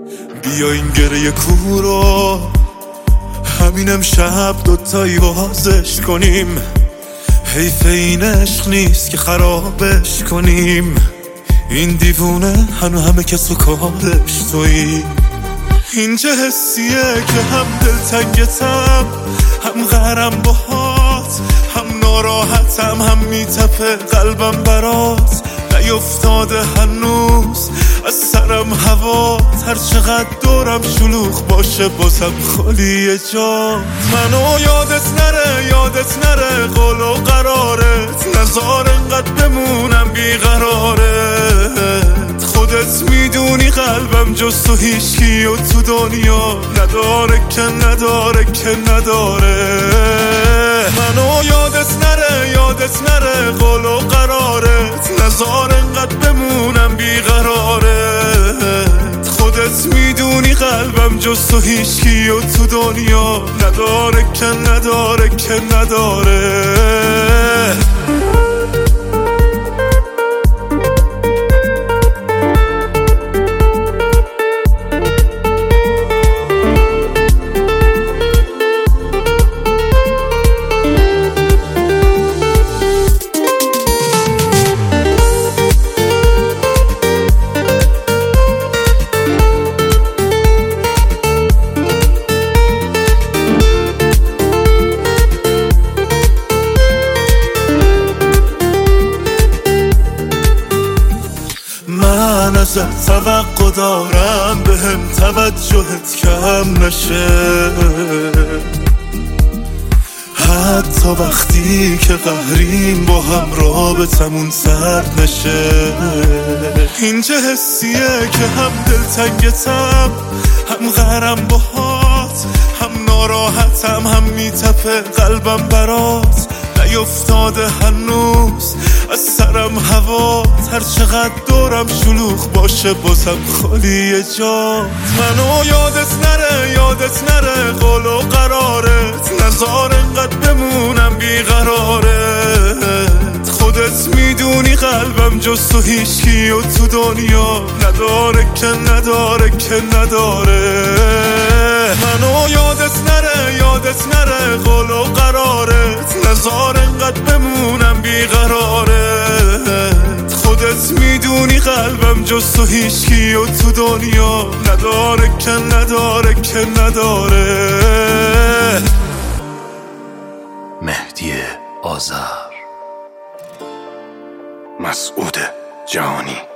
بیا این گره کورو همین امشب دوتایی بازش کنیم. حیف این عشق نیست که خرابش کنیم. این دیوونه همه کس و کارش تویی. این چه حسیه که هم دلتنگتم هم غرم باهات، هم ناراحتم هم میتپه قلبم برات. نیفتاده هنوز از سرم هوا، هر چقدر دورم شلوغ باشه بازم خالیه جا. منو یادت نره قول و قرارت، نزار انقدر بمونم بیقرارت. خودت میدونی قلبم جز تو هیچکی و تو دنیا نداره که نداره. منو یادت نره قول و قرارت، نزار انقدر بمونم بیقرارت. خودت میدونی قلبم جز تو هیچکی و تو دنیا نداره که نداره. من ازت توقع دارم بهم توجهت کم نشه، حتی وقتی که قهریم با هم رابطمون سرد نشه. این چه حسیه که هم دلتنگتم هم غرم باهات، هم ناراحتم هم میتپه قلبم برات. نیفتاده هنوز از سرم هوا، هر چقدر دورم شلوغ باشه بازم خالیه جا. منو یادت نره قول و قرارت، نزار انقدر بمونم بیقرارت. خودت میدونی قلبم جز تو هیچکی و تو دنیا نداره که نداره. منو یادت نره قول و قرارت، نزار انقدر بمونم بیقرارت. خودت میدونی قلبم جز تو هیچکی و تو دنیا نداره که نداره. مهدی آذر، مسعود جهانی.